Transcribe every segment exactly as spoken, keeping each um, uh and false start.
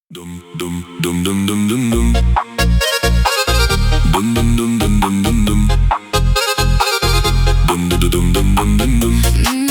Dum dum dum dum dum dum dum. Dum dum dum dum dum dum dum. Dum dum dum dum dum dum dum.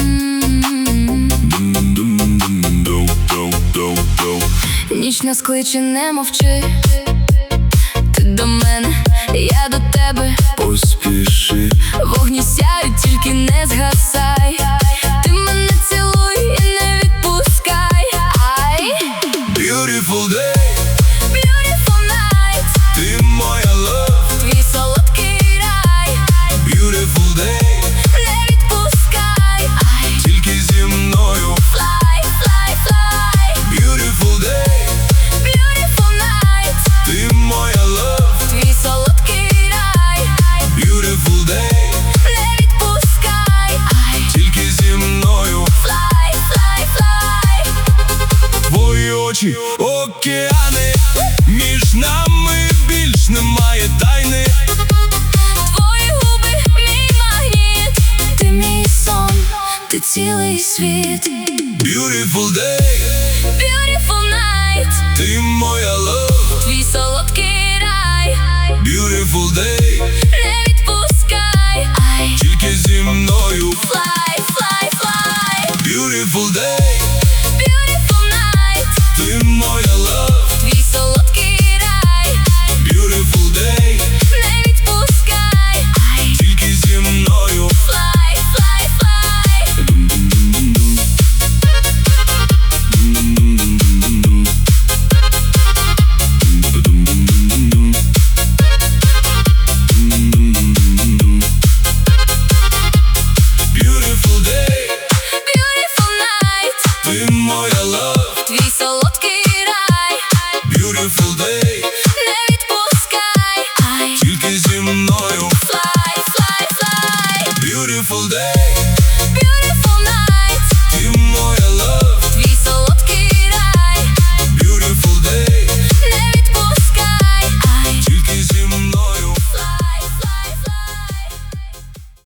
Dum dum dum dum dum dum dum dum. Ніч нас кличе, не мовчи. Ти до мене, я до тебе. Поспіши. Вогні сяють, тільки не згасай. Ти мене цілуй і не відпускай. Ай. Beautiful day. Beautiful night. Ти моя love. Твій солодкий рай. Beautiful day. Не відпускай. Ай. Тільки зі мною. Fly, fly, fly. Beautiful day. Beautiful night. Ти моя love. Твій солодкий рай. Beautiful day. Не відпускай. Ай. Тільки зі мною. Fly, fly, fly. Твої очі, океани, між нами більш немає тайни. Твої губи, мій магніт. Ти мій сон, ти цілий світ. Beautiful day. Beautiful night. Ти моя love. Твій солодкий рай. Beautiful day.